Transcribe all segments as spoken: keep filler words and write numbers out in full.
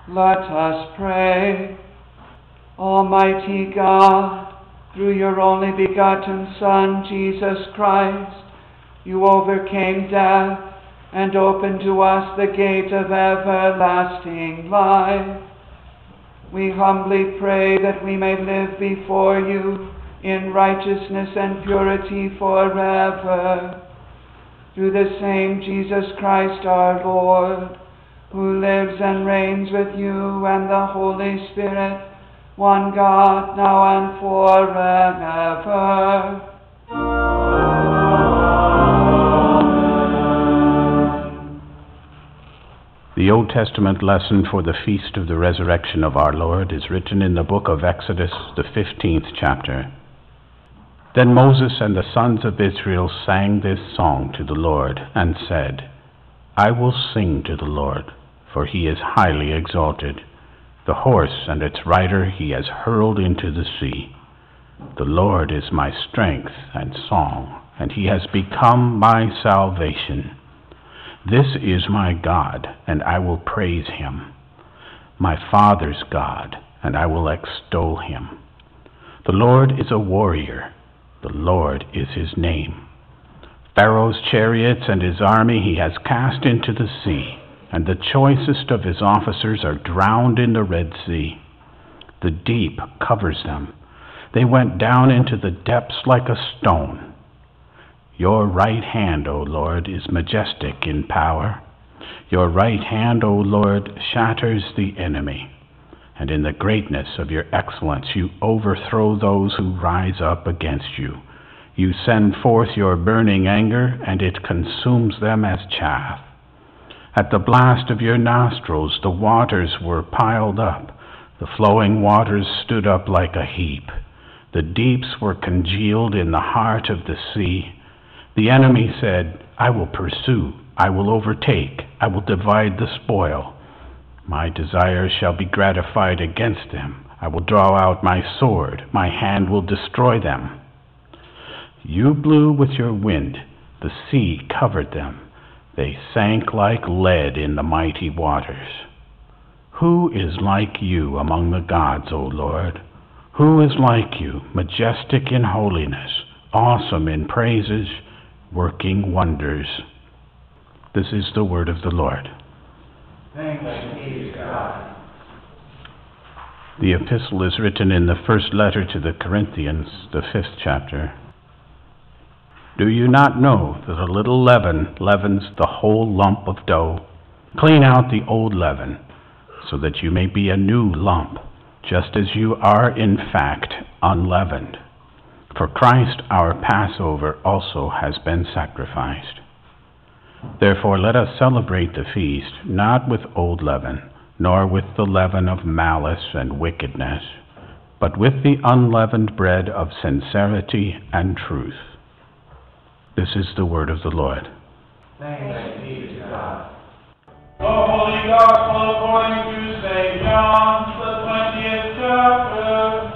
Let us pray. Almighty God, through your only begotten Son, Jesus Christ, you overcame death and opened to us the gate of everlasting life. We humbly pray that we may live before you in righteousness and purity forever. Through the same Jesus Christ our Lord, who lives and reigns with you and the Holy Spirit, one God, now and forever. The Old Testament lesson for the Feast of the Resurrection of our Lord is written in the book of Exodus, the fifteenth chapter. Then Moses and the sons of Israel sang this song to the Lord, and said, I will sing to the Lord, for he is highly exalted. The horse and its rider he has hurled into the sea. The Lord is my strength and song, and he has become my salvation. This is my God, and I will praise him, my father's God, and I will extol him. The Lord is a warrior. The Lord is his name. Pharaoh's chariots and his army he has cast into the sea, and the choicest of his officers are drowned in the Red Sea. The deep covers them. They went down into the depths like a stone. Your right hand, O Lord, is majestic in power. Your right hand, O Lord, shatters the enemy. And in the greatness of your excellence you overthrow those who rise up against you. You send forth your burning anger, and it consumes them as chaff. At the blast of your nostrils the waters were piled up. The flowing waters stood up like a heap. The deeps were congealed in the heart of the sea. The enemy said, I will pursue, I will overtake, I will divide the spoil. My desire shall be gratified against them. I will draw out my sword, my hand will destroy them. You blew with your wind, the sea covered them. They sank like lead in the mighty waters. Who is like you among the gods, O Lord? Who is like you, majestic in holiness, awesome in praises, working wonders? This is the word of the Lord. Thanks be to God. The epistle is written in the first letter to the Corinthians, the fifth chapter. Do you not know that a little leaven leavens the whole lump of dough? Clean out the old leaven, so that you may be a new lump, just as you are in fact unleavened. For Christ our Passover also has been sacrificed. Therefore let us celebrate the feast, not with old leaven, nor with the leaven of malice and wickedness, but with the unleavened bread of sincerity and truth. This is the word of the Lord. Thanks be to God. The Holy Gospel according to Saint John, the twentieth chapter.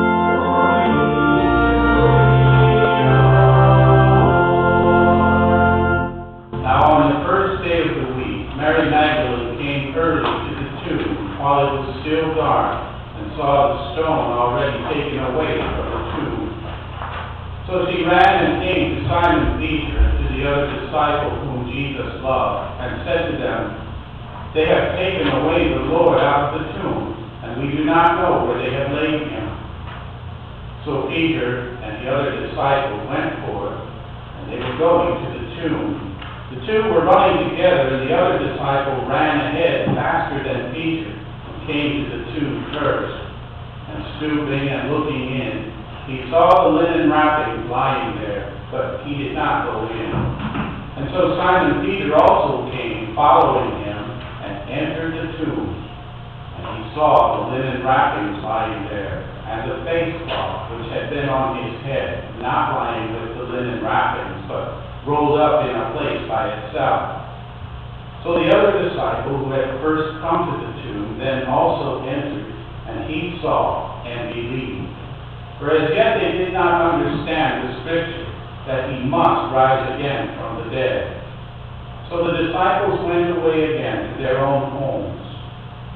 Now on the first day of the week, Mary Magdalene came early to the tomb while it was still dark, and saw the stone already taken away from the tomb. So she ran and came to Simon Peter and to the other disciple whom Jesus loved, and said to them, They have taken away the Lord out of the tomb, and we do not know where they have laid him. So Peter and the other disciple went forth, and they were going to the tomb. The two were running together, and the other disciple ran ahead faster than Peter, and came to the tomb first. And stooping and looking in, he saw the linen wrappings lying there, but he did not go in. And so Simon Peter also came, following him, and entered the tomb. And he saw the linen wrappings lying there, and the face cloth which had been on his head, not lying with the linen wrappings, but rolled up in a place by itself. So the other disciple who had first come to the tomb then also entered, and he saw and believed. For as yet they did not understand the scripture, that he must rise again from the dead. So the disciples went away again to their own homes.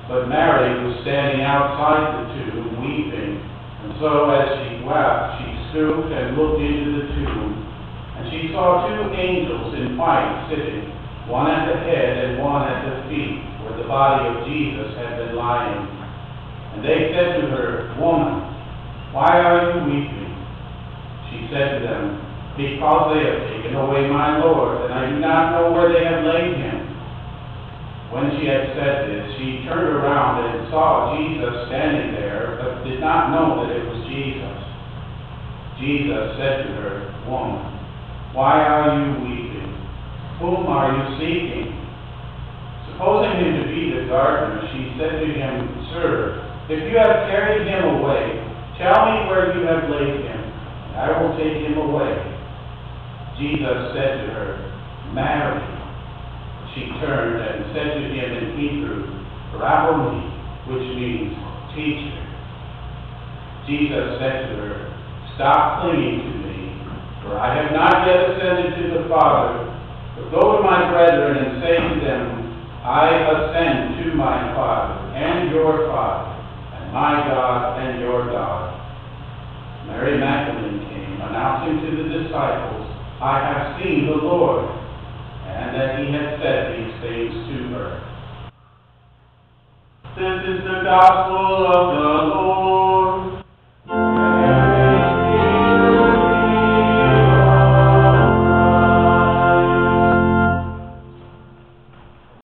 But Mary was standing outside the tomb, weeping. And so as she wept, she stooped and looked into the tomb. And she saw two angels in white sitting, one at the head and one at the feet, where the body of Jesus had been lying. And they said to her, "Woman, why are you weeping?" She said to them, "Because they have taken away my Lord, and I do not know where they have laid him." When she had said this, she turned around and saw Jesus standing there, but did not know that it was Jesus. Jesus said to her, "Woman, why are you weeping? Whom are you seeking?" Supposing him to be the gardener, she said to him, "Sir, if you have carried him away, tell me where you have laid him, and I will take him away." Jesus said to her, "Mary." She turned and said to him in Hebrew, "Rabboni," which means teacher. Jesus said to her, "Stop clinging to me, for I have not yet ascended to the Father, but go to my brethren and say to them, I ascend to my Father and your Father, and my God and your God." Mary Magdalene came, announcing to the disciples, "I have seen the Lord," and that he had said these things to her. This is the gospel of